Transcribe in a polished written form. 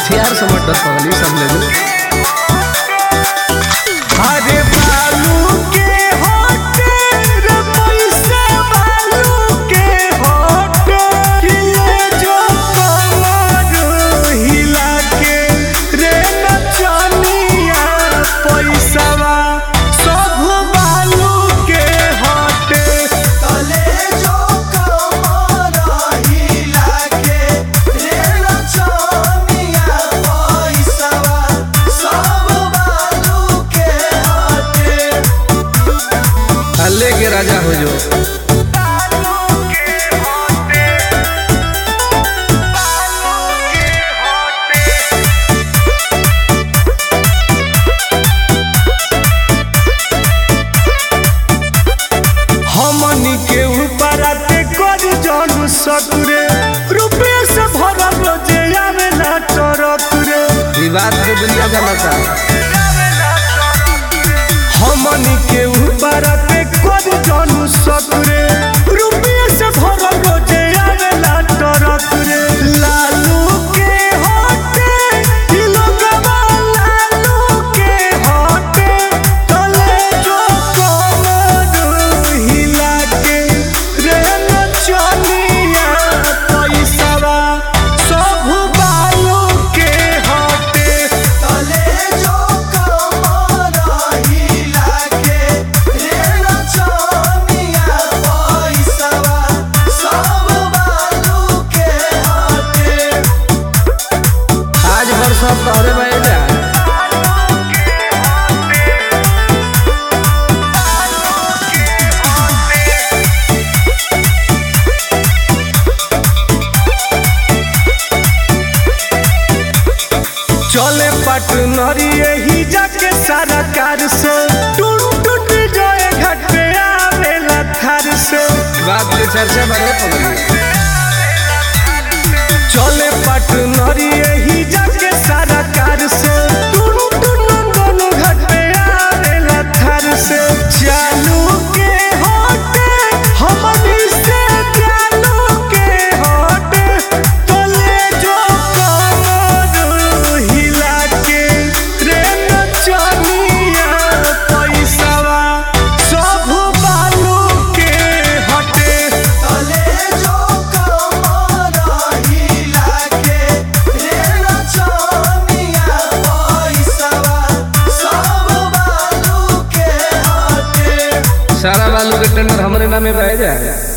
हथियार समझ दस पगली सब ले लो। अरे बालू के होटे रे पैसा बालू के होटे किले जो कमर हिला के रे नचनिया पैसावा सब बालू के होटे तले जो कमर हिला के रे नचनिया पैसावा सब बालू के होटे। हल्ले के राजा हो जो। हमनी के ऊपर आते कर जानू सतुरे रुपये से भरल रोजे आवे ना टरक रे। विवाद के दुनिया जमाता। हमनी के ऊपर आते कर जानू सतुरे रुपये से भरल रोजे आवे ना टरक रे। लालू के होटे ई लोगवा लालू के होटे तले जो कमर हिला के रे नचनिया पैसावा सब बालू के होटे तले जो कमर हिला के रे नचनिया पैसावा सब बालू के होटे। आज भर सब तोहरे बैठा। चले पटनरी यही जाके सारा कार से टूट टूट जाए घट पे आवेला थार से। बात के चर्चा बड़े पगली। चले पटनरी यही जाके सारा कार से टूट टूट दोनों घट पे आवेला थार से। चालू के होटे हमनी से चालू के होटे तले जो कमर हिला के रे नचनिया पैसावा सब बालू के हटे तले जो कमर हिला के रे नचनिया पैसावा सब बालू के हटे। सारा बालू के टेंडर हमारे नामे बह जाए।